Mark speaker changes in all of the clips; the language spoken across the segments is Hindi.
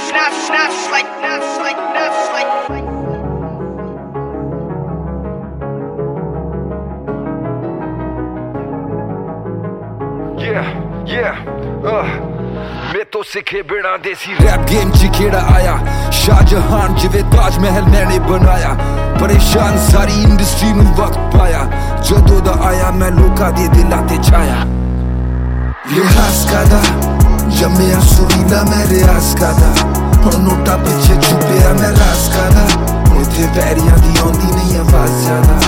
Speaker 1: मैं तो सिखे बिना देसी रैप गेम च केड़ा आया शाहजहान जिवे ताजमहल मैंने बनाया परेशान सारी इंडस्ट्री नू वक्त पाया जदों दा आया मैं लोकां दे दिलां ते छाया लिहाज कादा जम्मिया सुरीला मैं रियाज कादा हुण नोटा पिछे छुपिया मैं राज कादा इत्थे वैरियां दी आउंदी नहीं आवाज ज्यादा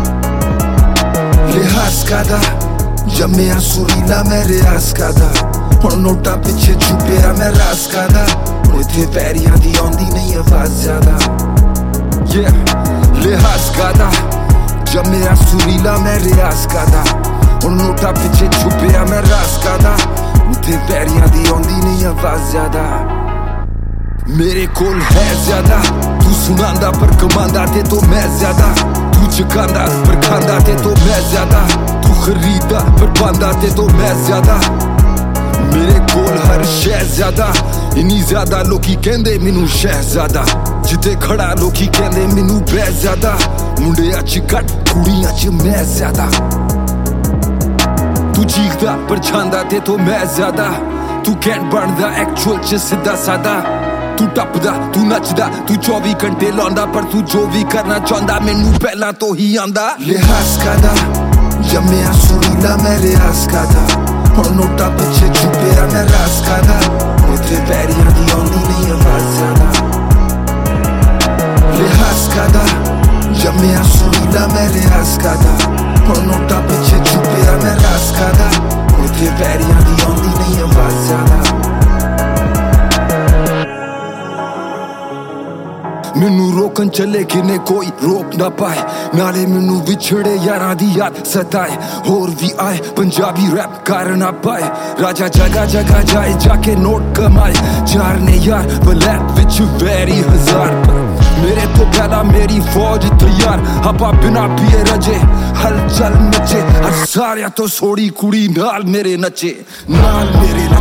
Speaker 1: लिहाज कादा जम्मिया सुरीला मैं रियाज कादा हुण नोटा पिछे छुपिया मैं राज कादा इत्थे वैरियां दी आउंदी नहीं आवाज ज्यादा लिहाज कादा जम्मिया सुरीला मैं रियाज कादा हुण नोटा पिछे छुपिया मैं राज कादा इत्थे वैरियां दी आउंदी नहीं आवाज ज्यादा मेरे कोल है ज्यादा तू सुनांदा पर कमांदा ते तो मैं ज्यादा तू चकांदा पर खांदा ते तो मैं ज्यादा तू खरीदा पर पांदा ते तो मैं ज्यादा मेरे कोल हर शै ज्यादा इन्नी ज्यादा लोकी कहंदे मैनू शहजादा जिथे खड़ा लोकी कहंदे मैनू बै ज्यादा मुंडियां च घट कुड़ियां च मैं ज्यादा तू चीखदा पर छांदा ते तो मैं ज्यादा तू कैंट बनदा एक्चुअल च सीधा सादा तू टपदा तू नचदा तू 24 घंटे लांदा पर तू जो भी करना चाहंदा मैनू पहला तो ही आंदा लिहाज कादा जम्मिया सुरीला मैं रियाज कादा हुण नोटा पिछे छुपिया मैं राज कादा इत्थे वैरियां दी आउंदी नहीं आवाज ज्यादा लिहाज कादा जम्मिया सुरीला मैं रियाज कादा हुण नोटा पिछे छुपिया मैं राज कादा इत्थे वैरियां दी आउंदी नहीं आवाज ज्यादा मैनू रोकन चले किने कोई रोक ना पाए नाले मैनू विछड़े यारां दी याद सताए होर भी आए पंजाबी रैप कर ना पाए राजा जगह जगह जाए जाके नोट कमाए चार ने यार ब्लैक विच वैरी हजार मेरे तो पहला मेरी फौज तैयार आपा बिना पिए रजे हलचल मचे हर सारियां तो सोड़ी कुड़ी नाल मेरे नचे नाल मेरे